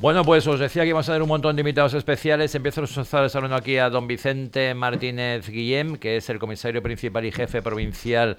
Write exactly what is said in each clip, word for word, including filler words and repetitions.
Bueno, pues os decía que íbamos a tener un montón de invitados especiales. Empiezo saludando aquí a don Vicente Martínez Guillem, que es el comisario principal y jefe provincial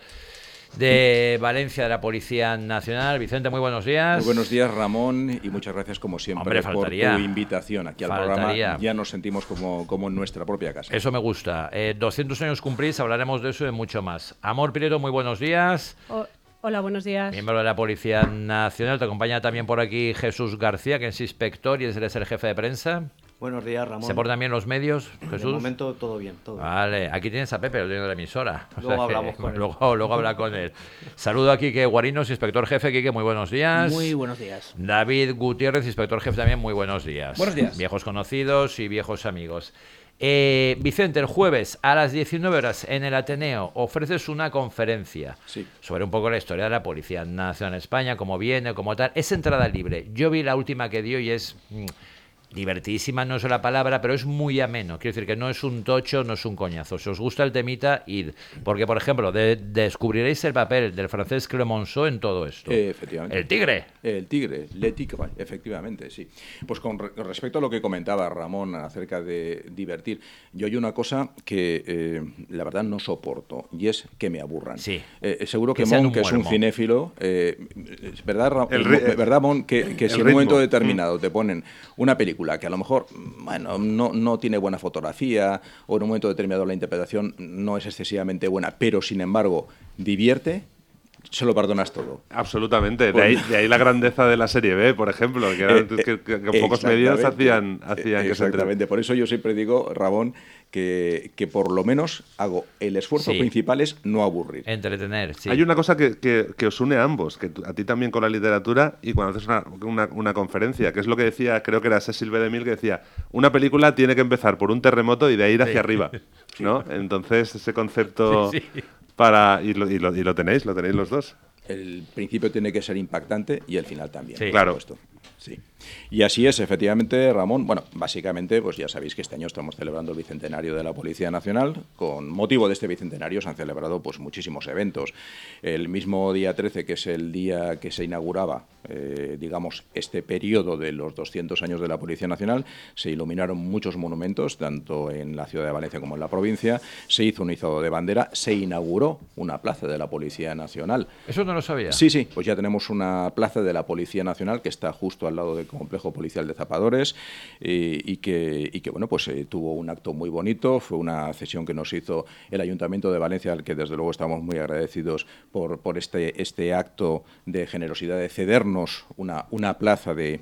de Valencia de la Policía Nacional. Vicente, muy buenos días. Muy buenos días, Ramón, y muchas gracias como siempre Hombre, por tu invitación aquí al faltaría. programa. Ya nos sentimos como, como en nuestra propia casa. Eso me gusta. Eh, doscientos años cumplís, hablaremos de eso y de mucho más. Amor Pireto, muy buenos días. Oh. Hola, buenos días. Miembro de la Policía Nacional. Te acompaña también por aquí Jesús García, que es inspector y es el jefe de prensa. Buenos días, Ramón. ¿Se portan bien los medios, Jesús? De momento todo bien, todo bien. Vale, aquí tienes a Pepe, el dueño de la emisora. O luego sea hablamos que, con él. Luego, luego habla con él. Saludo a Quique Guarinos, inspector jefe. Quique, muy buenos días. Muy buenos días. David Gutiérrez, inspector jefe también, muy buenos días. Buenos días. Viejos conocidos y viejos amigos. Eh, Vicente, el jueves a las diecinueve horas en el Ateneo ofreces una conferencia sí. sobre un poco la historia de la Policía Nacional en España, cómo viene, cómo tal. Es entrada libre. Yo vi la última que dio y es mmm, divertidísima, no es la palabra, pero es muy ameno. Quiero decir que no es un tocho, no es un coñazo. Si os gusta el temita, id. Porque, por ejemplo, de, descubriréis el papel del francés Clemenceau en todo esto. Eh, efectivamente. El tigre. El tigre, le tigre, efectivamente, sí. Pues con, re con respecto a lo que comentaba Ramón acerca de divertir, yo hay una cosa que eh, la verdad no soporto y es que me aburran. Sí. Eh, seguro que, que Mon, que es un cinéfilo, eh, ¿verdad, Ra el ¿verdad, Mon? Que, que si en un ritmo. momento determinado te ponen una película que a lo mejor bueno, no, no tiene buena fotografía o en un momento determinado la interpretación no es excesivamente buena, pero sin embargo divierte, se lo perdonas todo. Absolutamente. De ahí, de ahí la grandeza de la serie B, por ejemplo, que, eran, Eh, eh, que, que, que pocos medios hacían, hacían eh, que se Exactamente. Por eso yo siempre digo, Ramón, que, que por lo menos hago el esfuerzo sí. principal es no aburrir. Entretener, sí. Hay una cosa que, que, que os une a ambos, que a ti también con la literatura y cuando haces una, una, una conferencia, que es lo que decía, creo que era Cecil B. DeMille, que decía, una película tiene que empezar por un terremoto y de ahí ir hacia sí. arriba, ¿no? Entonces, ese concepto... Sí, sí. Para, y, lo, y, lo, y lo tenéis, lo tenéis los dos. El principio tiene que ser impactante y el final también. Sí, claro. Esto. Sí. Y así es, efectivamente, Ramón. Bueno, básicamente, pues ya sabéis que este año estamos celebrando el Bicentenario de la Policía Nacional. Con motivo de este Bicentenario se han celebrado pues muchísimos eventos. El mismo día trece, que es el día que se inauguraba, eh, digamos, este periodo de los doscientos años de la Policía Nacional, se iluminaron muchos monumentos, tanto en la ciudad de Valencia como en la provincia. Se hizo un izado de bandera, se inauguró una plaza de la Policía Nacional. Eso no lo sabía. Sí, sí, pues ya tenemos una plaza de la Policía Nacional que está justo al lado del complejo policial de Zapadores eh, y, que, y que, bueno, pues eh, tuvo un acto muy bonito. Fue una cesión que nos hizo el Ayuntamiento de Valencia, al que desde luego estamos muy agradecidos por, por este, este acto de generosidad de cedernos una, una plaza de,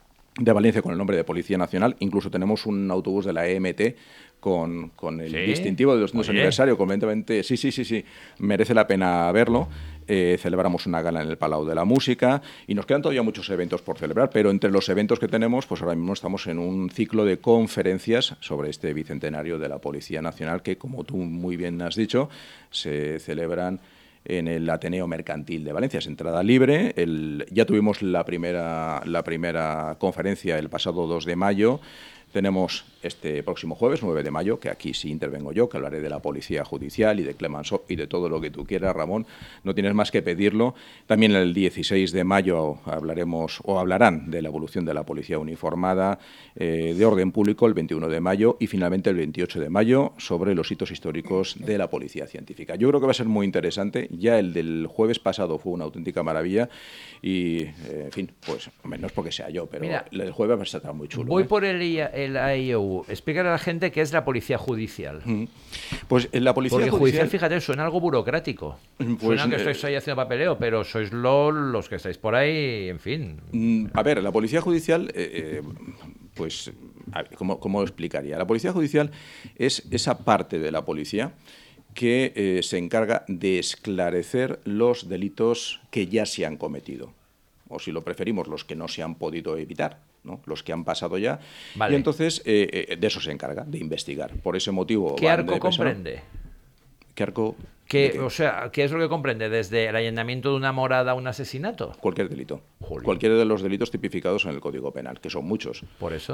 de Valencia con el nombre de Policía Nacional. Incluso tenemos un autobús de la E M T con, con el ¿sí? distintivo de doscientos aniversario, completamente, sí, sí, sí, sí, merece la pena verlo. Eh, celebramos una gala en el Palau de la Música y nos quedan todavía muchos eventos por celebrar, pero entre los eventos que tenemos, pues ahora mismo estamos en un ciclo de conferencias sobre este Bicentenario de la Policía Nacional que, como tú muy bien has dicho, se celebran en el Ateneo Mercantil de Valencia. Es entrada libre. El, ya tuvimos la primera, la primera conferencia el pasado dos de mayo. Tenemos este próximo jueves, nueve de mayo, que aquí sí intervengo yo, que hablaré de la Policía Judicial y de Clemenceau y de todo lo que tú quieras, Ramón. No tienes más que pedirlo. También el dieciséis de mayo hablaremos o hablarán de la evolución de la Policía Uniformada, eh, de orden público el veintiuno de mayo y finalmente el veintiocho de mayo sobre los hitos históricos de la Policía Científica. Yo creo que va a ser muy interesante. Ya el del jueves pasado fue una auténtica maravilla y, eh, en fin, pues no es porque sea yo, pero Mira, el jueves va a estar muy chulo. Voy ¿eh? por el, el A I O U. Explícale a la gente qué es la Policía Judicial. Mm. Pues en la Policía Porque Judicial, judicial, fíjate, suena algo burocrático. Pues, suena que eh, estáis ahí haciendo papeleo, pero sois lo, los que estáis por ahí, en fin. A ver, la Policía Judicial, eh, eh, pues, a ver, ¿cómo, ¿cómo lo explicaría? La Policía Judicial es esa parte de la policía que eh, se encarga de esclarecer los delitos que ya se han cometido, o si lo preferimos, los que no se han podido evitar, ¿no? Los que han pasado ya. Vale. Y entonces eh, eh, de eso se encarga, de investigar. Por ese motivo... ¿Qué van arco de comprende? ¿Qué arco? ¿Qué, ¿De qué? o sea, ¿qué es lo que comprende? ¿Desde el allanamiento de una morada a un asesinato? Cualquier delito. Jolín. Cualquiera de los delitos tipificados en el Código Penal, que son muchos. Por eso.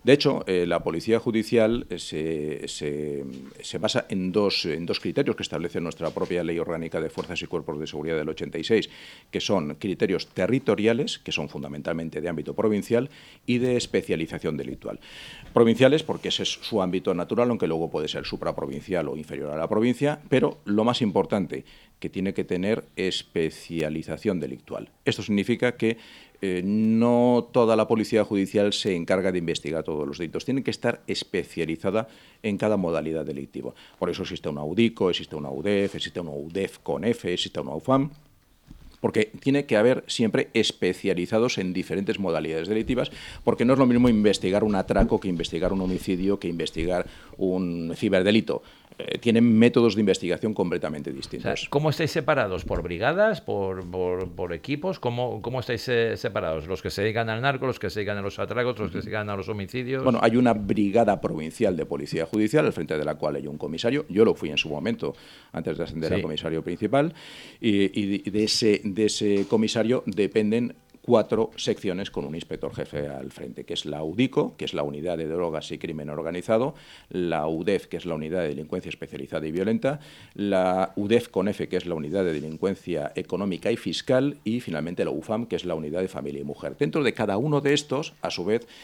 De hecho, eh, la Policía Judicial se, se, se basa en dos, en dos criterios que establece nuestra propia Ley Orgánica de Fuerzas y Cuerpos de Seguridad del ochenta y seis, que son criterios territoriales, que son fundamentalmente de ámbito provincial, y de especialización delictual. Provinciales, porque ese es su ámbito natural, aunque luego puede ser supraprovincial o inferior a la provincia, pero lo más importante, que tiene que tener especialización delictual. Esto significa que eh, no toda la Policía Judicial se encarga de investigar todos los delitos, tiene que estar especializada en cada modalidad delictiva. Por eso existe una UDICO, existe una UDEF, existe una UDEF con F, existe una UFAM, porque tiene que haber siempre especializados en diferentes modalidades delictivas, porque no es lo mismo investigar un atraco que investigar un homicidio, que investigar un ciberdelito. Eh, tienen métodos de investigación completamente distintos. O sea, ¿cómo estáis separados? ¿Por brigadas? ¿Por, por, por equipos? ¿Cómo, ¿Cómo estáis eh, separados? ¿Los que se dedican al narco, los que se dedican a los atracos, los que se dedican a los homicidios? Bueno, hay una brigada provincial de Policía Judicial, al frente de la cual hay un comisario. Yo lo fui en su momento, antes de ascender sí. a comisario principal, y, y de, ese, de ese comisario dependen cuatro secciones con un inspector jefe al frente, que es la UDICO, que es la Unidad de Drogas y Crimen Organizado, la UDEF, que es la Unidad de Delincuencia Especializada y Violenta, la UDEF con F, que es la Unidad de Delincuencia Económica y Fiscal, y finalmente la UFAM, que es la Unidad de Familia y Mujer. Dentro de cada uno de estos, a su vez,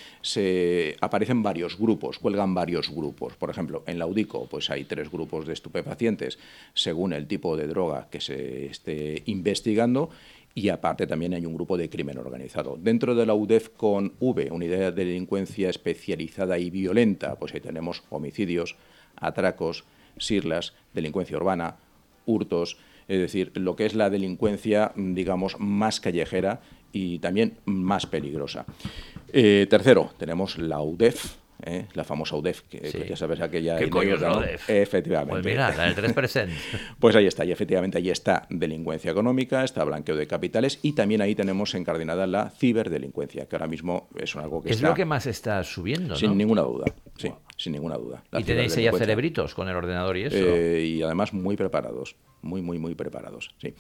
se aparecen varios grupos, cuelgan varios grupos. Por ejemplo, en la UDICO pues hay tres grupos de estupefacientes, según el tipo de droga que se esté investigando, y aparte también hay un grupo de crimen organizado. Dentro de la UDEF con V, Unidad de Delincuencia Especializada y Violenta, pues ahí tenemos homicidios, atracos, sirlas, delincuencia urbana, hurtos, es decir, lo que es la delincuencia, digamos, más callejera y también más peligrosa. Eh, tercero, tenemos la UDEF, ¿Eh? la famosa UDEF, que, sí. que ya sabes aquella... ¿Qué coño es la ¿no? UDEF? Efectivamente. Pues mira, la del tres por ciento. Pues ahí está, y efectivamente ahí está delincuencia económica, está blanqueo de capitales, y también ahí tenemos encardinada la ciberdelincuencia, que ahora mismo es algo que es está... lo que más está subiendo, ¿no? Sin ninguna duda, sí, wow. sin ninguna duda. La ¿Y tenéis ahí a cerebritos con el ordenador y eso? Eh, y además muy preparados, muy, muy, muy preparados, sí.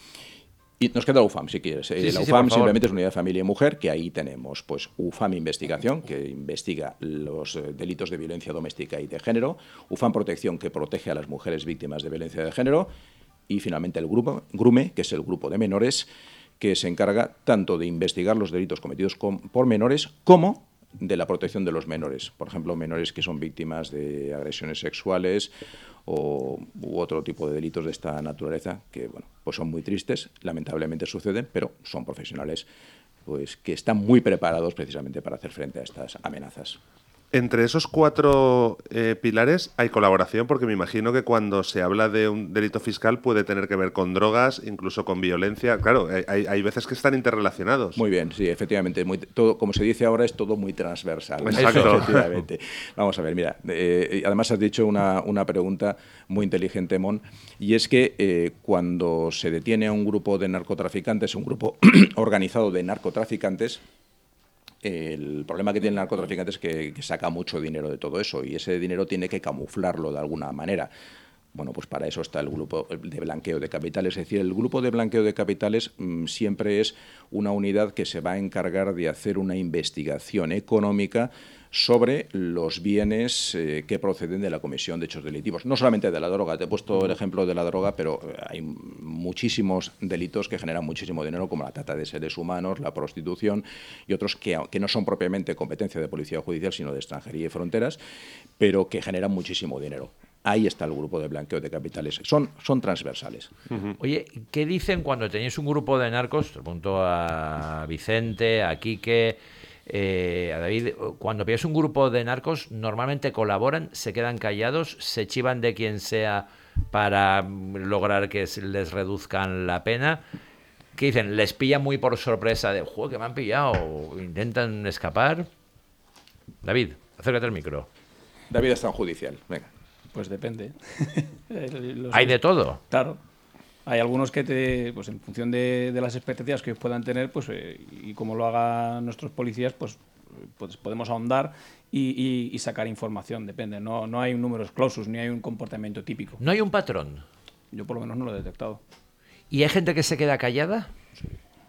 Y nos queda la UFAM, si quieres. Eh, sí, la sí, UFAM sí, simplemente es Unidad de Familia y Mujer, que ahí tenemos pues UFAM Investigación, que investiga los eh, delitos de violencia doméstica y de género, UFAM Protección, que protege a las mujeres víctimas de violencia de género, y finalmente el grupo GRUME, que es el grupo de menores, que se encarga tanto de investigar los delitos cometidos con, por menores como de la protección de los menores. Por ejemplo, menores que son víctimas de agresiones sexuales o u otro tipo de delitos de esta naturaleza, que bueno, pues son muy tristes, lamentablemente suceden, pero son profesionales pues que están muy preparados precisamente para hacer frente a estas amenazas. Entre esos cuatro eh, pilares hay colaboración, porque me imagino que cuando se habla de un delito fiscal puede tener que ver con drogas, incluso con violencia. Claro, hay, hay veces que están interrelacionados. Muy bien, sí, efectivamente. Muy, todo, como se dice ahora, es todo muy transversal. Exacto. Efectivamente. Vamos a ver, mira, eh, además has dicho una, una pregunta muy inteligente, Mon, y es que eh, cuando se detiene a un grupo de narcotraficantes, un grupo organizado de narcotraficantes, el problema que tiene el narcotraficante es que, que saca mucho dinero de todo eso, y ese dinero tiene que camuflarlo de alguna manera. Bueno, pues para eso está el grupo de blanqueo de capitales. Es decir, el grupo de blanqueo de capitales mmm, siempre es una unidad que se va a encargar de hacer una investigación económica sobre los bienes eh, que proceden de la comisión de hechos delictivos. No solamente de la droga, te he puesto el ejemplo de la droga, pero hay muchísimos delitos que generan muchísimo dinero, como la trata de seres humanos, la prostitución y otros que, que no son propiamente competencia de policía judicial, sino de extranjería y fronteras, pero que generan muchísimo dinero. Ahí está el grupo de blanqueo de capitales. Son, son transversales. Uh-huh. Oye, ¿qué dicen cuando tenéis un grupo de narcos? Te pregunto a Vicente, a Quique, eh, a David. Cuando pillas un grupo de narcos, normalmente colaboran, se quedan callados, se chivan de quien sea para lograr que les reduzcan la pena. ¿Qué dicen? ¿Les pilla muy por sorpresa de, joder, que me han pillado? ¿O intentan escapar? David, acércate al micro. David está en judicial, venga. Pues depende. Los, ¿Hay de todo? Claro. Hay algunos que, te, pues en función de, de las expectativas que puedan tener, pues eh, y como lo hagan nuestros policías, pues, pues podemos ahondar y, y, y sacar información, depende. No, no hay números clausus, ni hay un comportamiento típico. ¿No hay un patrón? Yo por lo menos no lo he detectado. ¿Y hay gente que se queda callada? Sí.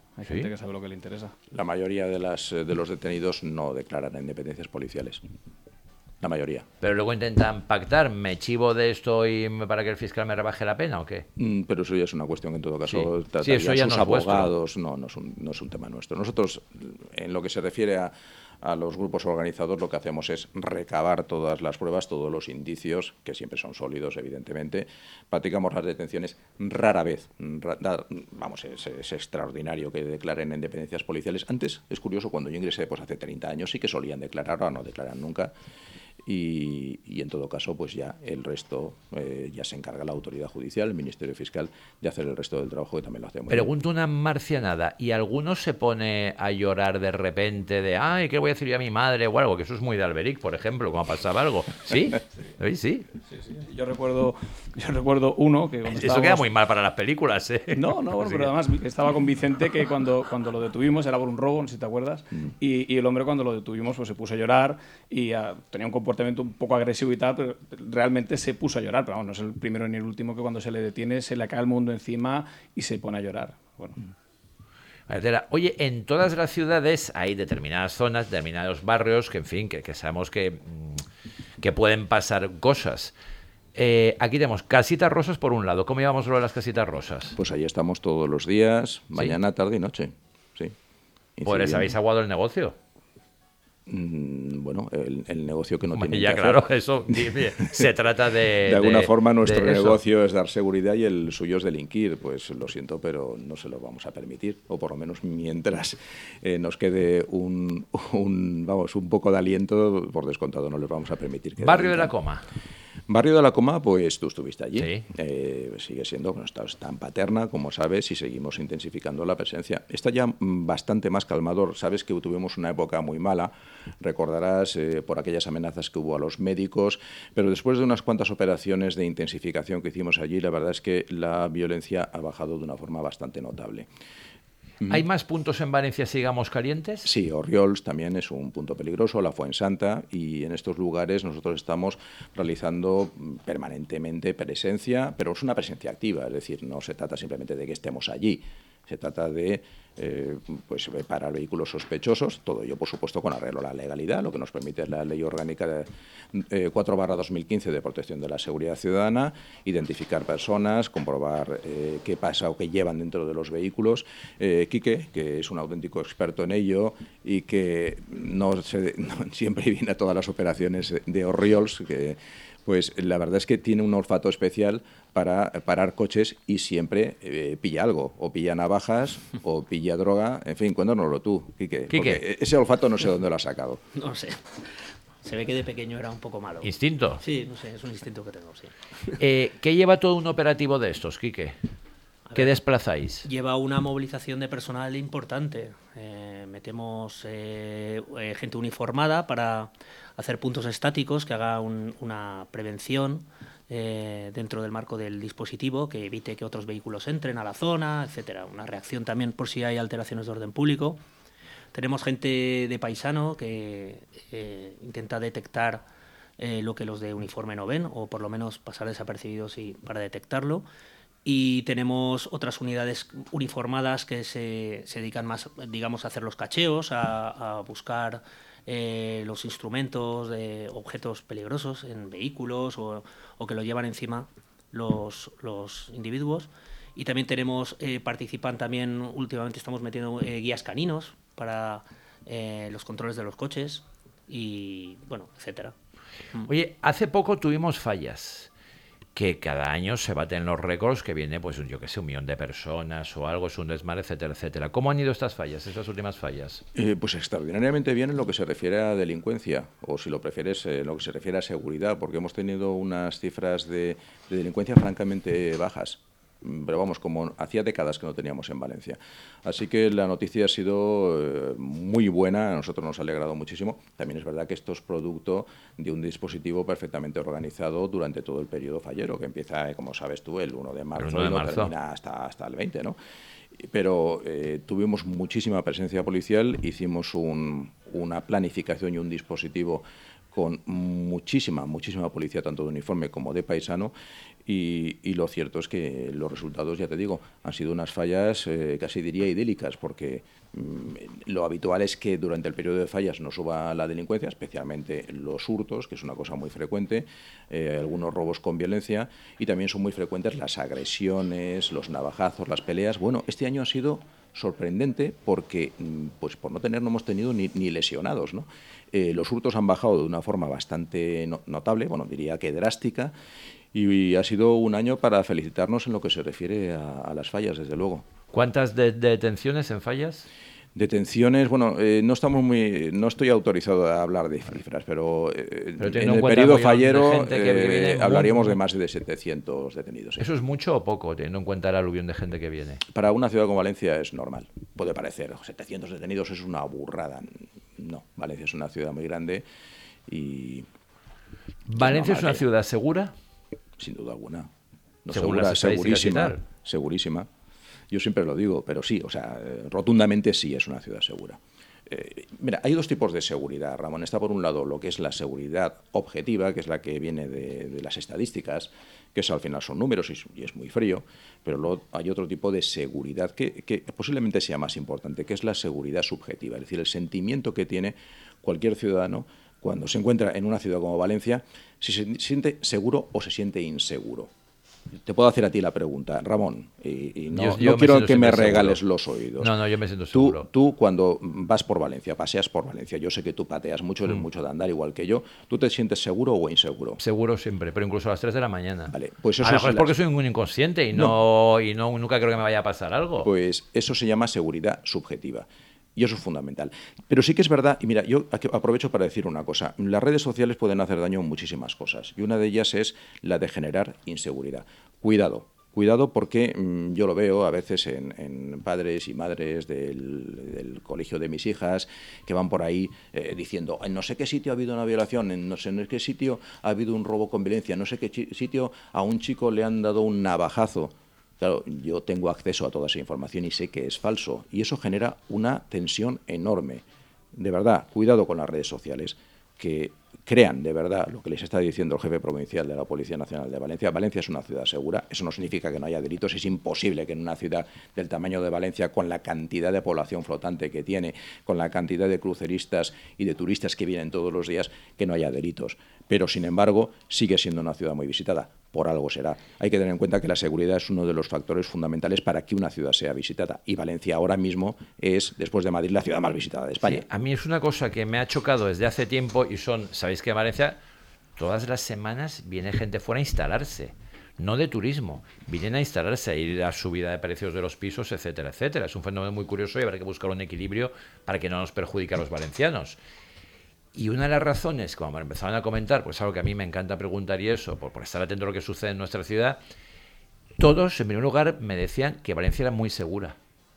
Hay ¿Sí? gente que sabe lo que le interesa. La mayoría de, las, de los detenidos no declaran a independencias policiales. La mayoría. Pero luego intentan pactar, ¿me chivo de esto y me- para que el fiscal me rebaje la pena o qué? Mm, Pero eso ya es una cuestión que en todo caso Sí. Sí, tratarían eso ya sus no es vuestro. abogados. No, no es, un, no es un tema nuestro. Nosotros, en lo que se refiere a, a los grupos organizados, lo que hacemos es recabar todas las pruebas, todos los indicios, que siempre son sólidos, evidentemente. Practicamos las detenciones rara vez. ra- da- vamos, es, es extraordinario que declaren en dependencias policiales. Antes, es curioso, cuando yo ingresé pues hace treinta años, sí que solían declarar, ahora no declaran nunca. Y, y en todo caso, pues ya el resto eh, ya se encarga la autoridad judicial, el Ministerio Fiscal, de hacer el resto del trabajo, que también lo hace muy bien. Pregunto una marcianada, ¿y alguno se pone a llorar de repente de, ay, ¿qué voy a decir yo a mi madre o algo? Que eso es muy de Alberic, por ejemplo, cuando pasaba algo. ¿Sí? ¿Sí? ¿Sí? Sí, sí. Yo recuerdo, yo recuerdo uno que cuando Eso estábamos- queda muy mal para las películas, ¿eh? No, no, bueno, Así pero que- además estaba con Vicente que cuando, cuando lo detuvimos era por un robo, no sé si te acuerdas, y, y el hombre cuando lo detuvimos pues se puso a llorar y ah, tenía un comportamiento un poco agresivo y tal, pero realmente se puso a llorar, pero vamos, no es el primero ni el último que cuando se le detiene se le cae el mundo encima y se pone a llorar. Bueno, Etcétera. Oye, en todas las ciudades hay determinadas zonas, determinados barrios que, en fin, que, que sabemos que, mm, que pueden pasar cosas. Eh, aquí tenemos casitas rosas por un lado. ¿Cómo llevamos lo de las casitas rosas? Pues ahí estamos todos los días, mañana, tarde y noche. Sí. Pues les Incidiendo. habéis aguado el negocio. Mm, Bueno, el, el negocio que no Hombre, tiene ya, que claro, hacer. eso dime, se trata de... De alguna de- forma nuestro de eso. negocio es dar seguridad y el suyo es delinquir. Pues lo siento, pero no se lo vamos a permitir. O por lo menos mientras eh, nos quede un, un, vamos, un poco de aliento, por descontado no les vamos a permitir que Barrio de la delincan. Coma. Barrio de la Coma, pues tú estuviste allí. Sí. Eh, sigue siendo, bueno, está, está en Paterna, como sabes, y seguimos intensificando la presencia. Está ya mm, bastante más calmador. Sabes que tuvimos una época muy mala, recordarás, eh, por aquellas amenazas que hubo a los médicos, pero después de unas cuantas operaciones de intensificación que hicimos allí, la verdad es que la violencia ha bajado de una forma bastante notable. ¿Hay más puntos en Valencia, sigamos calientes? Sí, Orriols también es un punto peligroso, la Fuensanta, y en estos lugares nosotros estamos realizando permanentemente presencia, pero es una presencia activa, es decir, no se trata simplemente de que estemos allí, se trata de eh, pues, parar vehículos sospechosos, todo ello, por supuesto, con arreglo a la legalidad, lo que nos permite la Ley Orgánica de, eh, cuatro barra dos mil quince de Protección de la Seguridad Ciudadana, identificar personas, comprobar eh, qué pasa o qué llevan dentro de los vehículos. Eh, Quique, que es un auténtico experto en ello y que no, se, no siempre viene a todas las operaciones de Orriols, que pues la verdad es que tiene un olfato especial para parar coches y siempre eh, pilla algo, o pilla navajas, o pilla droga, en fin, cuéntanoslo tú, Quique, Quique. porque ese olfato no sé dónde lo ha sacado. No sé. Se ve que de pequeño era un poco malo. ¿Instinto? Sí, no sé, es un instinto que tengo, sí. Eh, ¿Qué lleva todo un operativo de estos, Quique? ¿Qué desplazáis? Lleva una movilización de personal importante. Eh, metemos eh, eh, gente uniformada para hacer puntos estáticos que haga un- una prevención eh, dentro del marco del dispositivo, que evite que otros vehículos entren a la zona, etcétera. Una reacción también por si hay alteraciones de orden público. Tenemos gente de paisano que eh, intenta detectar eh, lo que los de uniforme no ven, o por lo menos pasar desapercibidos y, para detectarlo. Y tenemos otras unidades uniformadas que se, se dedican más, digamos, a hacer los cacheos, a, a buscar eh, los instrumentos de objetos peligrosos en vehículos o, o que lo llevan encima los, los individuos. Y también tenemos, eh, participan también, últimamente estamos metiendo eh, guías caninos para eh, los controles de los coches y, bueno, etcétera. Oye, hace poco tuvimos fallas, que cada año se baten los récords, que viene, pues, yo que sé, un millón de personas o algo, es un desmadre, etcétera, etcétera. ¿Cómo han ido estas fallas, estas últimas fallas? Eh, pues extraordinariamente bien en lo que se refiere a delincuencia, o si lo prefieres, eh, en lo que se refiere a seguridad, porque hemos tenido unas cifras de, de delincuencia francamente bajas. Pero vamos, como hacía décadas que no teníamos en Valencia. Así que la noticia ha sido eh, muy buena, a nosotros nos ha alegrado muchísimo. También es verdad que esto es producto de un dispositivo perfectamente organizado durante todo el periodo fallero, que empieza, eh, como sabes tú, el uno de marzo, El uno de y no marzo. termina hasta, hasta el veinte, ¿no? Pero eh, tuvimos muchísima presencia policial, hicimos un, una planificación y un dispositivo con muchísima, muchísima policía, tanto de uniforme como de paisano, y, y lo cierto es que los resultados, ya te digo, han sido unas fallas eh, casi diría idílicas, porque mm, lo habitual es que durante el periodo de fallas no suba la delincuencia, especialmente los hurtos, que es una cosa muy frecuente, eh, algunos robos con violencia, y también son muy frecuentes las agresiones, los navajazos, las peleas. Bueno, este año ha sido sorprendente porque, pues por no tener, no hemos tenido ni, ni lesionados, ¿no? Eh, los hurtos han bajado de una forma bastante no, notable, bueno, diría que drástica, y, y ha sido un año para felicitarnos en lo que se refiere a, a las fallas, desde luego. ¿Cuántas de, de detenciones en fallas? Detenciones, bueno, eh, no estamos muy, no estoy autorizado a hablar de cifras, pero, eh, pero en el periodo fallero eh, hablaríamos de más de setecientos detenidos. ¿Sí? ¿Eso es mucho o poco, teniendo en cuenta el aluvión de gente que viene? Para una ciudad como Valencia es normal, puede parecer, setecientos detenidos es una burrada. No, Valencia es una ciudad muy grande y... ¿Valencia es una ciudad segura? Sin duda alguna. No, según segura, las segurísima, segurísima. Yo siempre lo digo, pero sí, o sea, rotundamente sí es una ciudad segura. Eh, mira, hay dos tipos de seguridad, Ramón. Está por un lado lo que es la seguridad objetiva, que es la que viene de, de las estadísticas, que eso al final son números y, y es muy frío, pero luego hay otro tipo de seguridad que, que posiblemente sea más importante, que es la seguridad subjetiva, es decir, el sentimiento que tiene cualquier ciudadano cuando se encuentra en una ciudad como Valencia, si se siente seguro o se siente inseguro. Te puedo hacer a ti la pregunta, Ramón, y, y no, yo, yo no quiero que me seguro. regales los oídos. No, no, yo me siento tú, seguro. Tú cuando vas por Valencia, paseas por Valencia, yo sé que tú pateas mucho, eres mm. mucho de andar igual que yo, ¿tú te sientes seguro o inseguro? Seguro siempre, pero incluso a las tres de la mañana. Vale, pues eso a lo mejor es es porque soy un inconsciente y, no, no, y no, nunca creo que me vaya a pasar algo. Pues eso se llama seguridad subjetiva. Y eso es fundamental. Pero sí que es verdad, y mira, yo aprovecho para decir una cosa. Las redes sociales pueden hacer daño en muchísimas cosas. Y una de ellas es la de generar inseguridad. Cuidado, cuidado porque mmm, yo lo veo a veces en, en padres y madres del, del colegio de mis hijas que van por ahí eh, diciendo en no sé qué sitio ha habido una violación, en no sé en qué sitio ha habido un robo con violencia, en no sé qué sitio a un chico le han dado un navajazo. Claro, yo tengo acceso a toda esa información y sé que es falso. Y eso genera una tensión enorme. De verdad, cuidado con las redes sociales, que crean de verdad lo que les está diciendo el jefe provincial de la Policía Nacional de Valencia. Valencia es una ciudad segura. Eso no significa que no haya delitos. Es imposible que en una ciudad del tamaño de Valencia, con la cantidad de población flotante que tiene, con la cantidad de cruceristas y de turistas que vienen todos los días, que no haya delitos. Pero, sin embargo, sigue siendo una ciudad muy visitada. Por algo será. Hay que tener en cuenta que la seguridad es uno de los factores fundamentales para que una ciudad sea visitada. Y Valencia ahora mismo es, después de Madrid, la ciudad más visitada de España. Sí, a mí es una cosa que me ha chocado desde hace tiempo y son, sabéis que en Valencia todas las semanas viene gente fuera a instalarse. No de turismo, vienen a instalarse, a ir a subida de precios de los pisos, etcétera, etcétera. Es un fenómeno muy curioso y habrá que buscar un equilibrio para que no nos perjudique a los valencianos. Y una de las razones, como me empezaron a comentar, pues algo que a mí me encanta preguntar y eso, por, por estar atento a lo que sucede en nuestra ciudad, todos, en primer lugar, me decían que Valencia era muy segura.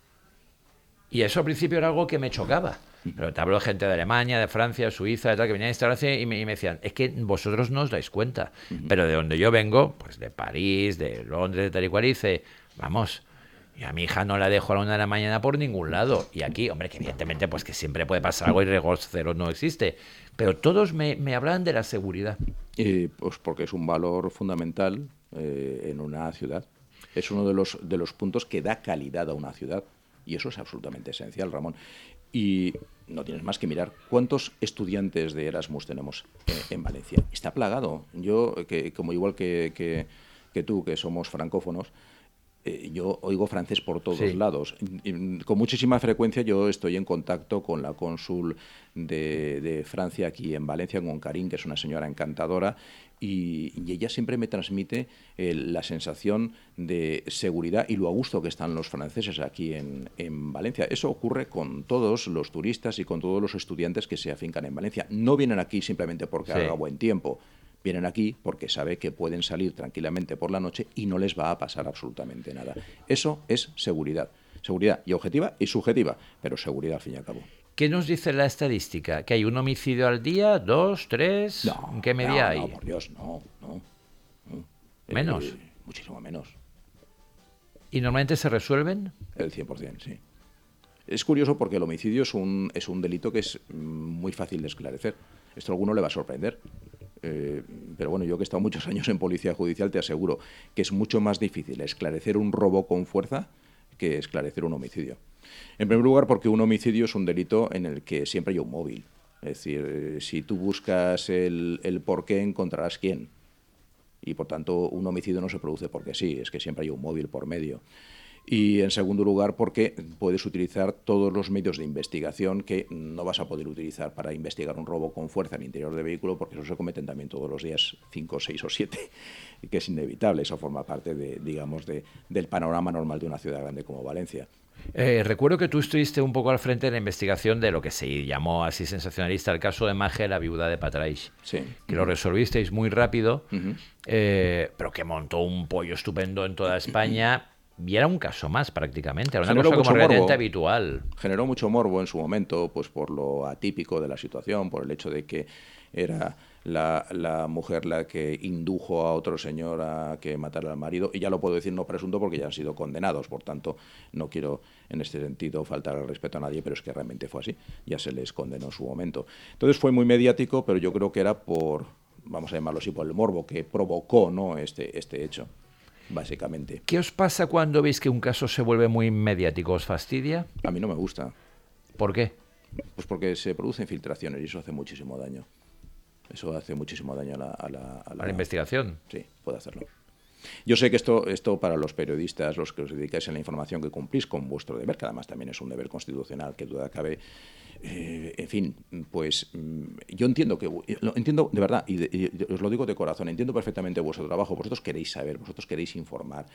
Y eso al principio era algo que me chocaba. Pero te hablo de gente de Alemania, de Francia, de Suiza, de tal, que venían a instalarse y me, y me decían, es que vosotros no os dais cuenta. Pero de donde yo vengo, pues de París, de Londres, de tal y cual, dice, vamos... Y a mi hija no la dejo a la una de la mañana por ningún lado. Y aquí, hombre, que evidentemente pues que siempre puede pasar algo y riesgo cero no existe. Pero todos me, me hablan de la seguridad. Eh, pues porque es un valor fundamental eh, en una ciudad. Es uno de los, de los puntos que da calidad a una ciudad. Y eso es absolutamente esencial, Ramón. Y no tienes más que mirar cuántos estudiantes de Erasmus tenemos en, en Valencia. Está plagado. Yo, que como igual que, que, que tú, que somos francófonos, Eh, yo oigo francés por todos sí. lados. Y, con muchísima frecuencia yo estoy en contacto con la cónsul de, de Francia aquí en Valencia, con Karin, que es una señora encantadora, y, y ella siempre me transmite eh, la sensación de seguridad y lo a gusto que están los franceses aquí en, en Valencia. Eso ocurre con todos los turistas y con todos los estudiantes que se afincan en Valencia. No vienen aquí simplemente porque sí. haga buen tiempo. Vienen aquí porque sabe que pueden salir tranquilamente por la noche y no les va a pasar absolutamente nada. Eso es seguridad. Seguridad y objetiva y subjetiva, pero seguridad al fin y al cabo. ¿Qué nos dice la estadística? ¿Que hay un homicidio al día? ¿Dos? ¿Tres? No, ¿En qué medida no, hay? No, por Dios, no. no, no. ¿Menos? Eh, muchísimo menos. ¿Y normalmente se resuelven? El cien por ciento, sí. Es curioso porque el homicidio es un, es un delito que es muy fácil de esclarecer. Esto a alguno le va a sorprender. Eh, pero bueno, yo que he estado muchos años en policía judicial te aseguro que es mucho más difícil esclarecer un robo con fuerza que esclarecer un homicidio. En primer lugar, porque un homicidio es un delito en el que siempre hay un móvil. Es decir, eh, si tú buscas el, el por qué, encontrarás quién. Y por tanto, un homicidio no se produce porque sí, es que siempre hay un móvil por medio. Y en segundo lugar, porque puedes utilizar todos los medios de investigación que no vas a poder utilizar para investigar un robo con fuerza en el interior del vehículo, porque eso se cometen también todos los días, cinco, seis o siete, y que es inevitable. Eso forma parte de, digamos, de, del panorama normal de una ciudad grande como Valencia. Eh, recuerdo que tú estuviste un poco al frente de la investigación de lo que se llamó así sensacionalista el caso de Maje, la viuda de Patraix, sí. que lo resolvisteis muy rápido, uh-huh. eh, pero que montó un pollo estupendo en toda España. Y era un caso más prácticamente, era una Generó cosa como relativamente morbo. habitual. Generó mucho morbo en su momento, pues por lo atípico de la situación, por el hecho de que era la, la mujer la que indujo a otro señor a que matara al marido, y ya lo puedo decir no presunto porque ya han sido condenados, por tanto no quiero en este sentido faltar al respeto a nadie, pero es que realmente fue así, ya se les condenó en su momento. Entonces fue muy mediático, pero yo creo que era por, vamos a llamarlo así, por el morbo que provocó, ¿no?, este, este hecho. Básicamente. ¿Qué os pasa cuando veis que un caso se vuelve muy mediático? ¿Os fastidia? A mí no me gusta. ¿Por qué? Pues porque se producen filtraciones y eso hace muchísimo daño. Eso hace muchísimo daño a la, a la, a la... ¿A la investigación? Sí, puede hacerlo. Yo sé que esto, esto para los periodistas, los que os dedicáis a la información, que cumplís con vuestro deber, que además también es un deber constitucional, que duda cabe, eh, en fin, pues yo entiendo que, lo entiendo de verdad, y, de, y os lo digo de corazón, entiendo perfectamente vuestro trabajo, vosotros queréis saber, vosotros queréis informar,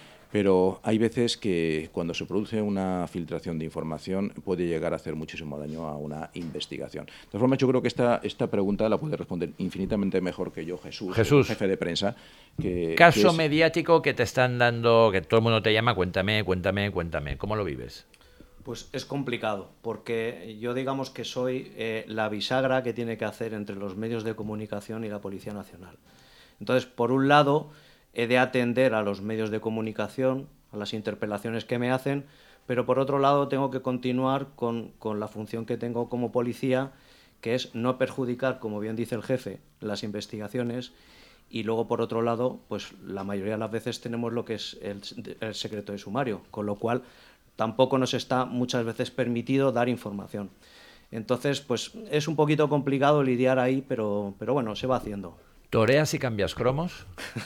pero hay veces que cuando se produce una filtración de información puede llegar a hacer muchísimo daño a una investigación. De todas formas, yo creo que esta, esta pregunta la puede responder infinitamente mejor que yo Jesús, Jesús. jefe de prensa. Que, Caso que es... mediático que te están dando, que todo el mundo te llama, cuéntame, cuéntame, cuéntame. ¿Cómo lo vives? Pues es complicado, porque yo digamos que soy eh, la bisagra que tiene que hacer entre los medios de comunicación y la Policía Nacional. Entonces, por un lado, he de atender a los medios de comunicación, a las interpelaciones que me hacen, pero por otro lado tengo que continuar con, con la función que tengo como policía, que es no perjudicar, como bien dice el jefe, las investigaciones, y luego por otro lado, pues la mayoría de las veces tenemos lo que es el, el secreto de sumario, con lo cual tampoco nos está muchas veces permitido dar información. Entonces, pues es un poquito complicado lidiar ahí, pero, pero bueno, se va haciendo. ¿Toreas y cambias cromos?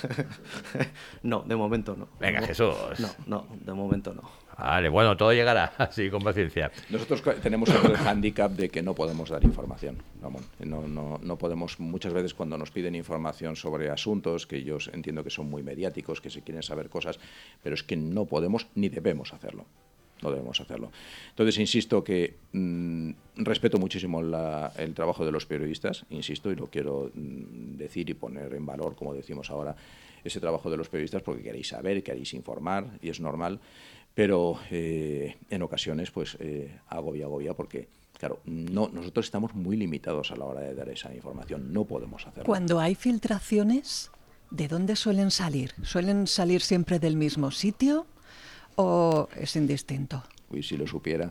No, de momento no. Venga, no, Jesús. No, no, de momento no. Vale, bueno, todo llegará, así, con paciencia. Nosotros tenemos el hándicap de que no podemos dar información. Vamos, no, no, no podemos, muchas veces cuando nos piden información sobre asuntos, que yo entiendo que son muy mediáticos, que se quieren saber cosas, pero es que no podemos ni debemos hacerlo. No debemos hacerlo. Entonces, insisto que mmm, respeto muchísimo la, el trabajo de los periodistas, insisto, y lo quiero mmm, decir y poner en valor, como decimos ahora, ese trabajo de los periodistas, porque queréis saber, queréis informar, y es normal, pero eh, en ocasiones pues eh, agobia, agobia, porque, claro, no, nosotros estamos muy limitados a la hora de dar esa información, no podemos hacerlo. Cuando hay filtraciones, ¿de dónde suelen salir? ¿Suelen salir siempre del mismo sitio? ¿O es indistinto? Uy, si lo supiera.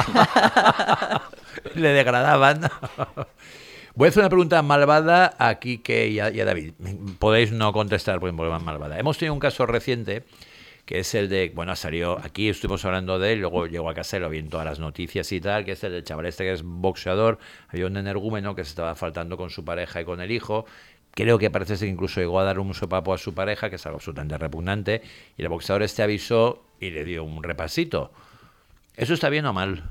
Le degradaban. Voy a hacer una pregunta malvada a Quique y a, y a David. Podéis no contestar porque es malvada. Hemos tenido un caso reciente, que es el de, bueno, salió, aquí estuvimos hablando de él, luego llegó a casa y lo vi en todas las noticias y tal, que es el del chaval este que es boxeador. Había un energúmeno que se estaba faltando con su pareja y con el hijo. Creo que parece que incluso llegó a dar un sopapo a su pareja, que es algo absolutamente repugnante, y el boxeador este avisó y le dio un repasito. ¿Eso está bien o mal?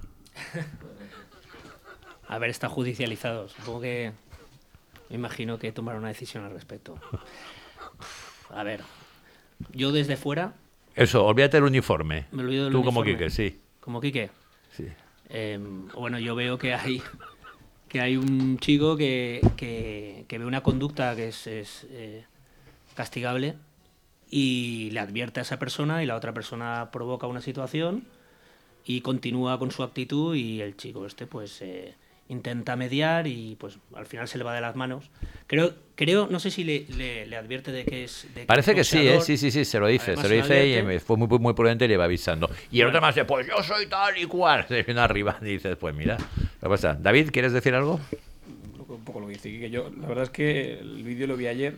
A ver, está judicializado. Supongo que... Me imagino que tomará una decisión al respecto. A ver, yo desde fuera... Eso, olvídate del uniforme. Me olvido del Tú uniforme. como Quique, sí. ¿Como Quique? Sí. Eh, bueno, yo veo que hay... que hay un chico que, que, que ve una conducta que es, es eh, castigable y le advierte a esa persona y la otra persona provoca una situación y continúa con su actitud y el chico este pues eh, intenta mediar y pues al final se le va de las manos. Creo, creo no sé si le, le, le advierte de que es de Parece que, que es sí, ¿eh? sí, sí, sí, se lo dice, Además, se lo se dice y advierte. me fue muy, muy prudente y le va avisando. Y el otro más dice, pues yo soy tal y cual. Se viene arriba y dices, pues mira, ¿qué pasa? David, ¿quieres decir algo? Un poco lo que dice Quique. Yo, la verdad es que el vídeo lo vi ayer.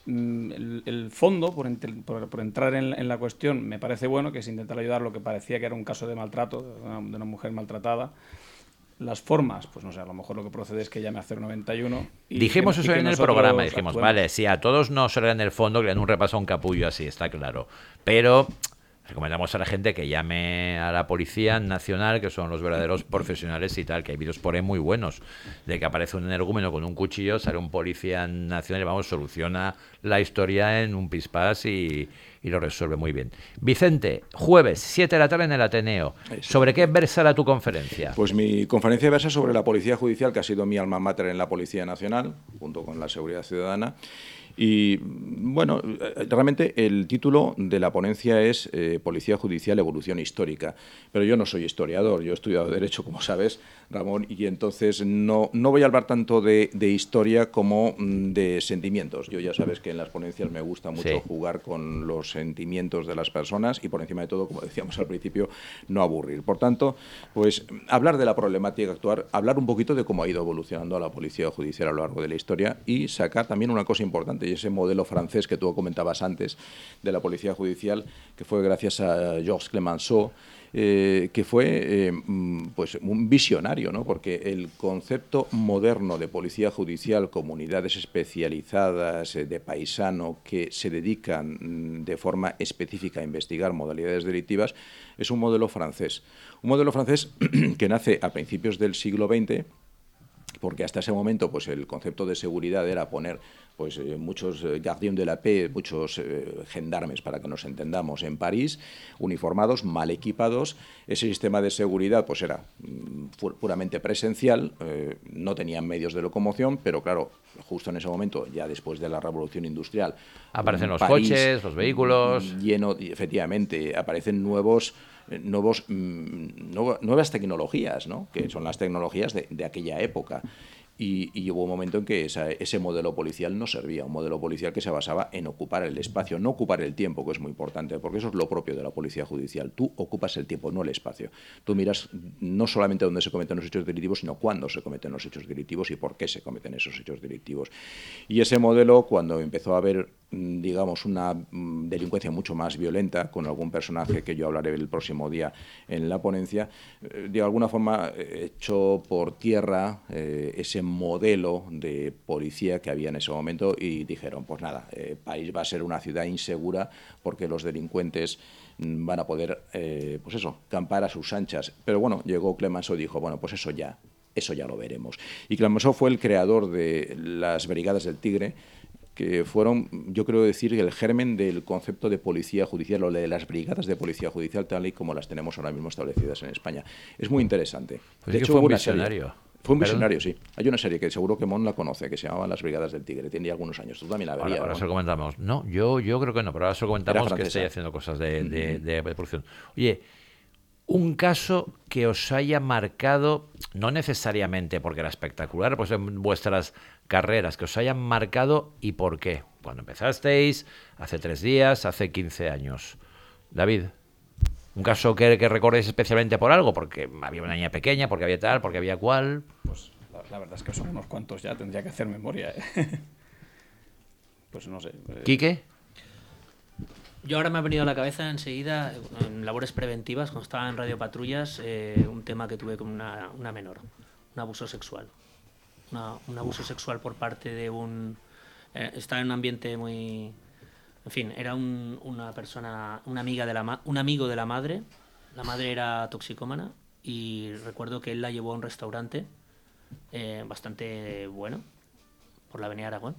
El, el fondo, por, ent por, por entrar en, en la cuestión, me parece bueno, que es intentar ayudar lo que parecía que era un caso de maltrato, de una, de una mujer maltratada. Las formas, pues no sé, a lo mejor lo que procede es que llame a cero noventa y uno. Y dijimos que, eso y que en el nosotros programa, dijimos, actuemos. vale, sí, a todos no se le dan el fondo, que le dan un repaso a un capullo así, está claro. Pero recomendamos a la gente que llame a la Policía Nacional, que son los verdaderos profesionales y tal, que hay vídeos por ahí muy buenos, de que aparece un energúmeno con un cuchillo, sale un policía nacional y vamos, soluciona la historia en un pispás y, y lo resuelve muy bien. Vicente, jueves, siete de la tarde en el Ateneo. ¿Sobre qué versará tu conferencia? Pues mi conferencia versa sobre la Policía Judicial, que ha sido mi alma mater en la Policía Nacional, junto con la Seguridad Ciudadana. Y bueno, realmente el título de la ponencia es eh, Policía Judicial, Evolución Histórica. Pero yo no soy historiador, yo he estudiado Derecho, como sabes, Ramón, y entonces no, no voy a hablar tanto de, de historia como de sentimientos. Yo ya sabes que en las ponencias me gusta mucho Sí. jugar con los sentimientos de las personas y por encima de todo, como decíamos al principio, no aburrir. Por tanto, pues hablar de la problemática actual, hablar un poquito de cómo ha ido evolucionando la Policía Judicial a lo largo de la historia y sacar también una cosa importante, y ese modelo francés que tú comentabas antes de la Policía Judicial, que fue gracias a Georges Clemenceau, eh, que fue eh, pues un visionario, ¿no? Porque el concepto moderno de policía judicial, comunidades especializadas eh, de paisano que se dedican de forma específica a investigar modalidades delictivas, es un modelo francés. Un modelo francés que nace a principios del siglo veinte, porque hasta ese momento pues el concepto de seguridad era poner pues eh, muchos eh, gardiens de la paix, muchos eh, gendarmes, para que nos entendamos, en París, uniformados, mal equipados. Ese sistema de seguridad pues era mm, puramente presencial, eh, no tenían medios de locomoción, pero claro, justo en ese momento, ya después de la Revolución Industrial, Aparecen los París, coches, los vehículos. lleno, y efectivamente, aparecen nuevos nuevos mm, nuevas tecnologías, ¿no? Que son las tecnologías de, de aquella época. Y, y hubo un momento en que esa, ese modelo policial no servía, un modelo policial que se basaba en ocupar el espacio, no ocupar el tiempo, que es muy importante, porque eso es lo propio de la policía judicial. Tú ocupas el tiempo, no el espacio. Tú miras no solamente dónde se cometen los hechos delictivos, sino cuándo se cometen los hechos delictivos y por qué se cometen esos hechos delictivos. Y ese modelo, cuando empezó a haber, digamos, una delincuencia mucho más violenta, con algún personaje que yo hablaré el próximo día en la ponencia, de alguna forma echó por tierra eh, ese modelo de policía que había en ese momento y dijeron, pues nada, eh, París va a ser una ciudad insegura porque los delincuentes van a poder, eh, pues eso, campar a sus anchas. Pero bueno, llegó Clemenceau y dijo, bueno, pues eso ya, eso ya lo veremos. Y Clemenceau fue el creador de las Brigadas del Tigre, que fueron, yo creo decir, el germen del concepto de policía judicial o de las brigadas de policía judicial tal y como las tenemos ahora mismo establecidas en España. Es muy interesante. Pues de es que hecho, fue un una visionario. serie. Fue un ¿Perdón? visionario, sí. Hay una serie que seguro que Mon la conoce, que se llamaba Las Brigadas del Tigre. Tiene ya algunos años. Tú también la verías. Ahora, ahora ¿no? se lo comentamos. No, yo, yo creo que no, pero ahora se lo comentamos que francesa. estoy haciendo cosas de, de, de, de producción. Oye, un caso que os haya marcado, no necesariamente porque era espectacular, pues en vuestras carreras, que os hayan marcado y por qué. Cuando empezasteis, hace tres días, hace quince años. David, un caso que, que recordéis especialmente por algo, porque había una niña pequeña, porque había tal, porque había cual. Pues la, la verdad es que son unos cuantos ya, tendría que hacer memoria. ¿eh? Pues no sé. Eh, ¿Quique? Yo ahora me ha venido a la cabeza enseguida, en labores preventivas, cuando estaba en Radio Patrullas, eh, un tema que tuve con una, una menor, un abuso sexual. Una, un abuso sexual por parte de un... Eh, estaba en un ambiente muy... En fin, era un, una persona, una amiga de la ma- un amigo de la madre. La madre era toxicómana y recuerdo que él la llevó a un restaurante eh, bastante bueno, por la Avenida Aragón.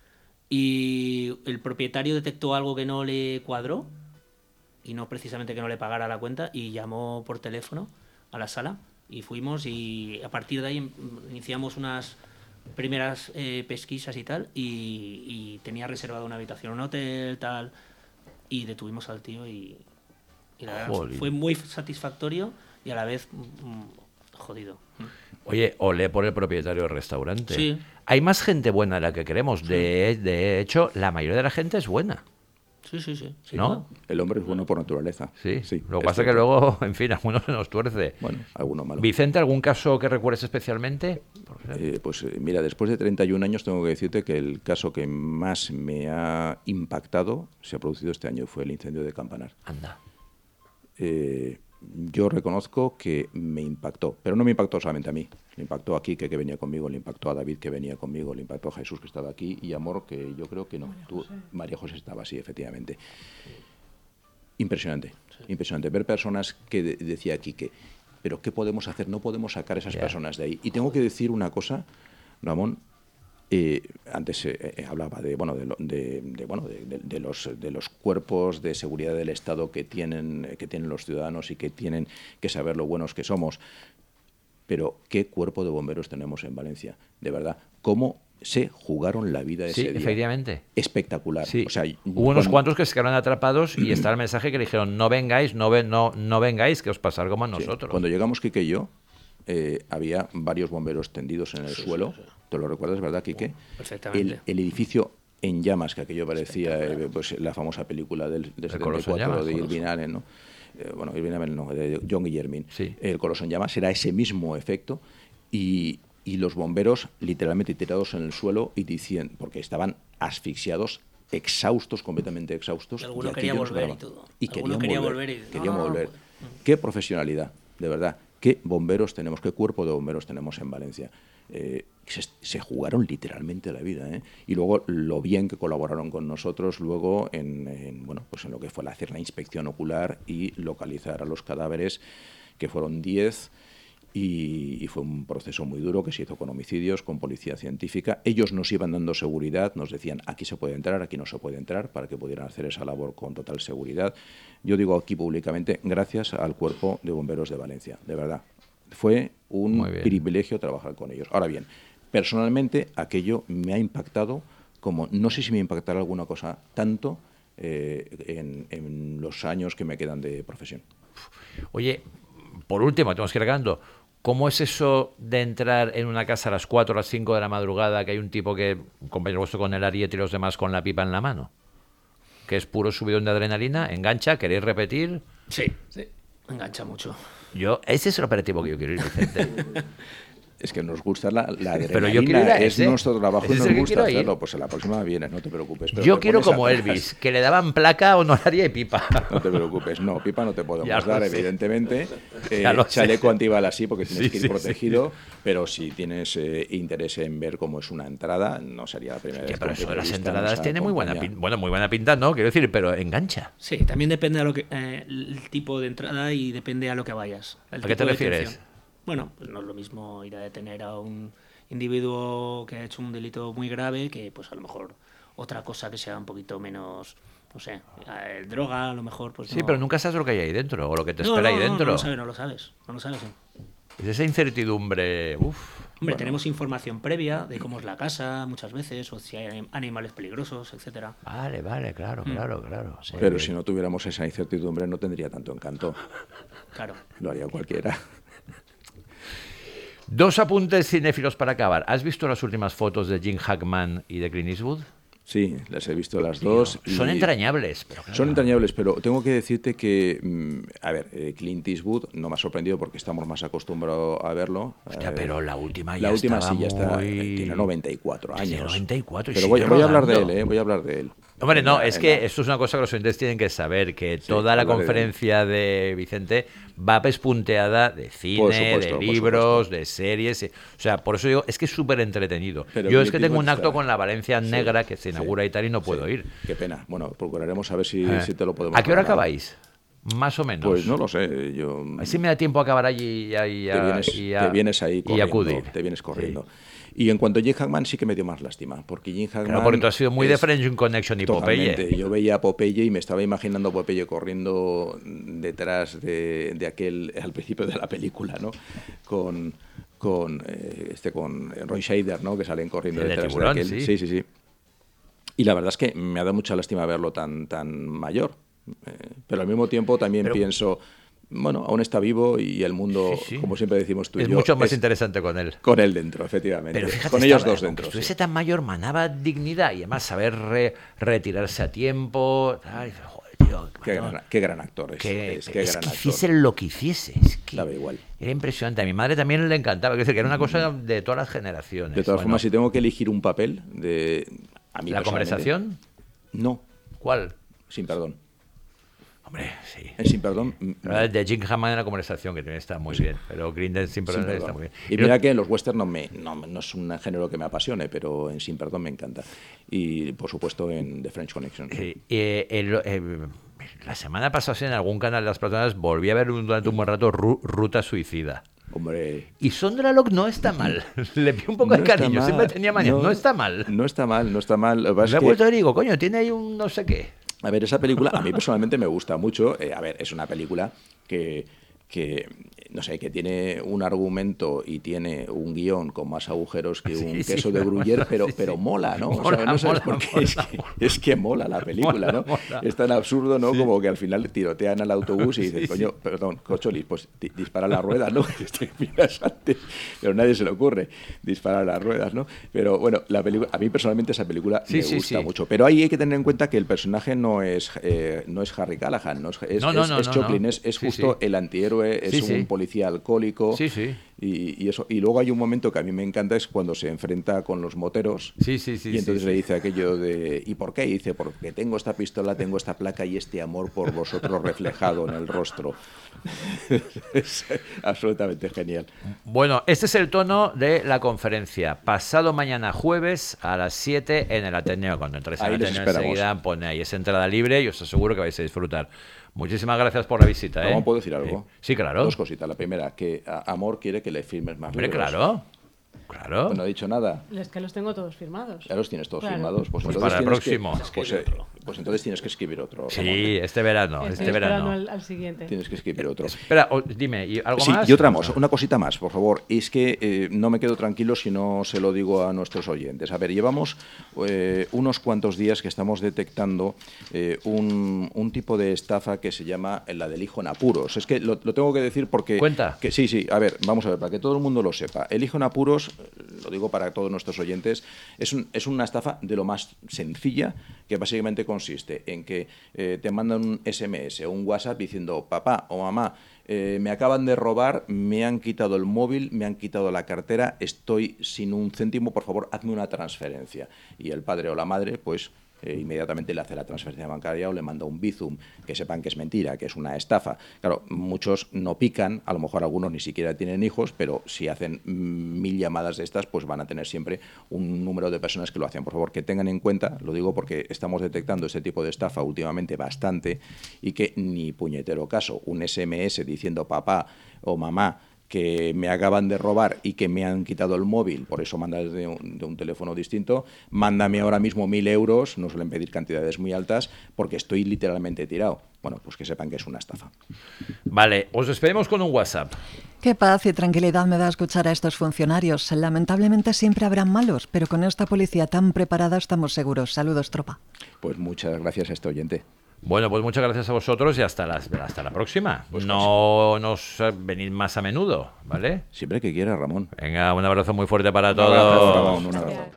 Y el propietario detectó algo que no le cuadró, y no precisamente que no le pagara la cuenta, y llamó por teléfono a la sala, y fuimos, y a partir de ahí iniciamos unas primeras eh, pesquisas y tal, y, y tenía reservado una habitación en un hotel, tal, y detuvimos al tío, y, y la verdad Jolín. fue muy satisfactorio, y a la vez mm, jodido. Oye, olé por el propietario del restaurante. Sí. Hay más gente buena de la que queremos. De, de hecho, la mayoría de la gente es buena. Sí, sí, sí. sí, ¿No? claro. El hombre es bueno por naturaleza. Sí, sí lo que es pasa es que cierto. luego, en fin, a uno se nos tuerce. Bueno, alguno malo. Vicente, ¿algún caso que recuerdes especialmente? Eh, pues eh, mira, después de treinta y un años tengo que decirte que el caso que más me ha impactado se ha producido este año, fue el incendio de Campanar. Anda. Eh, yo reconozco que me impactó, pero no me impactó solamente a mí. Le impactó a Quique, que venía conmigo, le impactó a David, que venía conmigo, le impactó a Jesús, que estaba aquí, y a Amor, que yo creo que no. María José, Tú, María José estaba así, efectivamente. Impresionante, sí. impresionante. Ver personas que de, decía Quique, pero ¿qué podemos hacer? No podemos sacar a esas yeah. personas de ahí. Y tengo que decir una cosa, Ramón. Eh, antes eh, eh, hablaba de bueno de, de, de bueno de, de, de los de los cuerpos de seguridad del Estado que tienen eh, que tienen los ciudadanos y que tienen que saber lo buenos que somos, pero qué cuerpo de bomberos tenemos en Valencia, de verdad, cómo se jugaron la vida ese sí, día. Efectivamente. Espectacular. Sí. O sea, hubo unos cuando... cuantos que se quedaron atrapados y está el mensaje que le dijeron no vengáis, no ven, no no vengáis, que os pasará como a nosotros. Sí. Cuando llegamos Quique y yo, eh, había varios bomberos tendidos en el sí, suelo. Sí, sí. ¿Te lo recuerdas, verdad, Quique? Perfectamente. El, el edificio en llamas, que aquello parecía eh, pues, la famosa película del, del setenta y cuatro de Irving Allen, ¿no? Eh, bueno, Irving Allen no, de John Guillermin. Sí. El Coloso en llamas era ese mismo efecto y, y los bomberos literalmente tirados en el suelo y diciendo, porque estaban asfixiados, exhaustos, completamente exhaustos. Y alguno y quería aquello volver no y todo. Y alguno querían quería volver. volver y... Querían no, no, volver. No, no. Qué profesionalidad, de verdad. Qué bomberos tenemos, qué cuerpo de bomberos tenemos en Valencia. Eh, se, se jugaron literalmente la vida, ¿eh? Y luego lo bien que colaboraron con nosotros luego en, en bueno pues en lo que fue hacer la inspección ocular y localizar a los cadáveres, que fueron diez, y, y fue un proceso muy duro que se hizo con homicidios, con policía científica. Ellos nos iban dando seguridad, nos decían aquí se puede entrar, aquí no se puede entrar, para que pudieran hacer esa labor con total seguridad. Yo digo aquí públicamente, gracias al Cuerpo de Bomberos de Valencia, de verdad. Fue un privilegio trabajar con ellos. Ahora bien, personalmente aquello me ha impactado como, no sé si me impactará alguna cosa tanto eh, en, en los años que me quedan de profesión. Oye, por último, tenemos que ir llegando. ¿Cómo es eso de entrar en una casa a las cuatro o las cinco de la madrugada, que hay un tipo que, un compañero vuestro con el ariete y los demás con la pipa en la mano? Que es puro subidón de adrenalina, engancha, ¿queréis repetir? Sí, sí, engancha mucho. Yo, ese es el operativo que yo quiero ir, Vicente. Es que nos gusta la, la adrenalina, pero yo quiero ir a es ese. nuestro trabajo y Ese nos gusta hacerlo. ir. Pues a la próxima vienes, no te preocupes. Pero yo te quiero como atrás. Elvis, que le daban placa honoraria y pipa. No te preocupes, no, pipa no te podemos Ya dar, sé. evidentemente. Eh, Ya lo chaleco sé. antibalas sí, porque tienes Sí, que ir sí, protegido, sí. pero si tienes eh, interés en ver cómo es una entrada, no sería la primera Que vez pero que eso de las entrevista entradas nos tiene muy buena acompaña. pinta. Bueno, muy buena pinta, ¿no? Quiero decir, pero engancha. Sí, también depende a lo que, eh, el tipo de entrada y depende a lo que vayas. El ¿A qué tipo te de refieres? detención. Bueno, pues no es lo mismo ir a detener a un individuo que ha hecho un delito muy grave que pues a lo mejor otra cosa que sea un poquito menos, no sé, eh, droga a lo mejor. Pues Sí, no. pero nunca sabes lo que hay ahí dentro o lo que te No, espera no, ahí no, dentro. No, lo sabes, no lo sabes. No lo sabes. sí. Es esa incertidumbre. Uf. Hombre, Bueno. tenemos información previa de cómo es la casa muchas veces, o si hay animales peligrosos, etcétera. Vale, vale, claro, claro, claro. Muy Pero bien. si no tuviéramos esa incertidumbre no tendría tanto encanto. Claro. Lo haría cualquiera. Dos apuntes cinéfilos para acabar. ¿Has visto las últimas fotos de Jim Hackman y de Clint Eastwood? Sí, las he visto las dos. Son y- entrañables. Pero claro. Son entrañables, pero tengo que decirte que, mm, a ver, eh, Clint Eastwood no me ha sorprendido porque estamos más acostumbrados a verlo. Hostia, Eh, pero la última ya La última estaba sí, ya está. muy- eh, Tiene noventa y cuatro años. Tiene noventa y cuatro y Pero sigue voy, voy a hablar de él, rodando. eh, voy a hablar de él. Hombre, no, En la- es en que la- esto es una cosa que los oyentes tienen que saber, que toda la hablaré de él. conferencia de Vicente va pespunteada de cine, Por supuesto, de por libros, supuesto. de series. eh, O sea, por eso digo, es que es súper entretenido. Pero Yo es que Clint tengo un Eastwood acto está- con la Valencia Sí, Negra que se sí, inaugura y tal y no puedo sí. ir. Qué pena. Bueno, procuraremos a ver si, Eh, si te lo podemos ¿A qué hora programar. acabáis? Más o menos. Pues no lo sé. Yo, Así me da tiempo a acabar allí y a, y a- te, vienes, y a- te vienes ahí y corriendo. acudir. Te vienes corriendo. Y en cuanto a Jim Hackman sí que me dio más lástima, porque Jim Hackman... Claro, porque tú has sido muy de es- French Connection y Popeye. Totalmente. Yo veía a Popeye y me estaba imaginando a Popeye corriendo detrás de, de aquel, al principio de la película, ¿no? Con, con, eh, este, con Roy Scheider, ¿no? Que salen corriendo El de detrás tiburón, de aquel. sí. Sí, sí, sí. Y la verdad es que me ha dado mucha lástima verlo tan, tan mayor. Eh, pero al mismo tiempo también Pero- pienso... bueno, aún está vivo y el mundo, Sí, sí. como siempre decimos tú y Es yo, mucho más es interesante con él. con él dentro, efectivamente. Pero fíjate, con ellos estaba- dos dentro. aunque sí. estuviese tan mayor, manaba dignidad y además saber re- retirarse a tiempo. Ay, joder, tío, Qué mano, gran, qué gran actor es. que, es, qué es gran que actor. hiciese lo que hiciese. Es que Daba igual. Era impresionante. A mi madre también le encantaba. Quiero decir, que era una cosa de todas las generaciones. De todas Bueno, formas, si tengo que elegir un papel de a mí ¿la personalmente- conversación? No, ¿Cuál? sin perdón. Hombre, sí. En sin perdón. mm, La verdad, de Jim Hammond en la conversación, que también está muy bien. Pero Grinder sin Sin perdón perdón. está muy bien. Y mira que en los westerns no, me, no, no es un género que me apasione, pero en Sin Perdón me encanta. Y por supuesto en The French Connection. Sí, eh, el- eh, la semana pasada en algún canal de las personas volví a ver un- durante un buen rato Ru- Ruta Suicida. Hombre. Y Sondra Locke no está mal. Le pido un poco de no está cariño. mal, Siempre tenía manía. No, está mal. No está mal, no está mal. Lo que Me pasa he es vuelto que, a ver y digo, coño, tiene ahí un no sé qué. a ver, esa película a mí personalmente me gusta mucho. Eh, a ver, es una película que, que, no sé, que tiene un argumento y tiene un guión con más agujeros que un Sí, sí, queso de mola, Gruyère, pero, sí, sí. pero mola, ¿no? O Mola, sea, no sabes mola, por qué. mola, es, que, mola. es que mola la película, Mola, ¿no? mola. Es tan absurdo, ¿no? Como que al final tirotean al autobús y dices, Sí, coño, perdón, Cocholis, pues di- dispara las ruedas, ¿no? Este, miras antes, pero a nadie se le ocurre disparar las ruedas, ¿no? Pero bueno, la película, a mí personalmente esa película Sí, me sí, gusta sí. mucho. Pero ahí hay que tener en cuenta que el personaje no es, eh, no es Harry Callahan, no es, es, No, no, es- no, es no, Chaplin, no. es, es Sí, justo sí. el antihéroe, es Sí, un sí. policía alcohólico. Sí, sí. Y, y eso, y luego hay un momento que a mí me encanta, es cuando se enfrenta con los moteros. Sí, sí, sí, Y entonces sí, le sí. dice aquello de ¿y por qué? Y dice, porque tengo esta pistola, tengo esta placa y este amor por vosotros reflejado en el rostro. Es absolutamente genial. Bueno, este es el tono de la conferencia. Pasado mañana jueves a las siete en el Ateneo. Cuando entréis en Ahí el les Ateneo esperamos. enseguida, pone ahí, es entrada libre y os aseguro que vais a disfrutar. Muchísimas gracias por la visita. ¿eh? ¿Cómo puedo decir algo? Sí, claro. Dos cositas. La primera, que a- Amor quiere que le firmes más Hombre, libros. claro. Claro. Pues no he dicho nada. Es que los tengo todos firmados. Ya los tienes todos Claro. firmados. Pues, Pues entonces para el tienes que- próximo. pues, eh, pues entonces tienes que escribir otro. Ramón. Sí, este verano. Estoy Este esperando verano. al, al siguiente. Tienes que escribir otro. Espera, o- dime, ¿y algo Sí, más? y otra más, una cosita más, por favor. Es que eh, no me quedo tranquilo si no se lo digo a nuestros oyentes. A ver, llevamos eh, unos cuantos días que estamos detectando eh, un, un tipo de estafa que se llama la del hijo en apuros. Es que lo, lo tengo que decir porque... Cuenta. Que, sí, sí, a ver, vamos a ver, para que todo el mundo lo sepa. El hijo en apuros, eh, lo digo para todos nuestros oyentes, es, un- es una estafa de lo más sencilla, que básicamente consiste en que eh, te mandan un S M S o un WhatsApp diciendo, papá o mamá, eh, me acaban de robar, me han quitado el móvil, me han quitado la cartera, estoy sin un céntimo, por favor, hazme una transferencia. Y el padre o la madre, pues... eh, inmediatamente le hace la transferencia bancaria o le manda un Bizum, que sepan que es mentira, que es una estafa. Claro, muchos no pican, a lo mejor algunos ni siquiera tienen hijos, pero si hacen mm, mil llamadas de estas, pues van a tener siempre un número de personas que lo hacen. Por favor, que tengan en cuenta, lo digo porque estamos detectando este tipo de estafa últimamente bastante, y que ni puñetero caso, un S M S diciendo papá o mamá, que me acaban de robar y que me han quitado el móvil, por eso mandas de un, de un teléfono distinto, mándame ahora mismo mil euros, no suelen pedir cantidades muy altas, porque estoy literalmente tirado. Bueno, pues que sepan que es una estafa. Vale, os despedimos con un WhatsApp. Qué paz y tranquilidad me da escuchar a estos funcionarios. Lamentablemente siempre habrán malos, pero con esta policía tan preparada estamos seguros. Saludos, tropa. Pues muchas gracias a este oyente. Bueno, pues muchas gracias a vosotros y hasta, las, hasta la próxima. no nos eh, venid más a menudo, ¿vale? Siempre que quiera, Ramón. Venga, un abrazo muy fuerte para Un abrazo, todos. Ramón, un abrazo.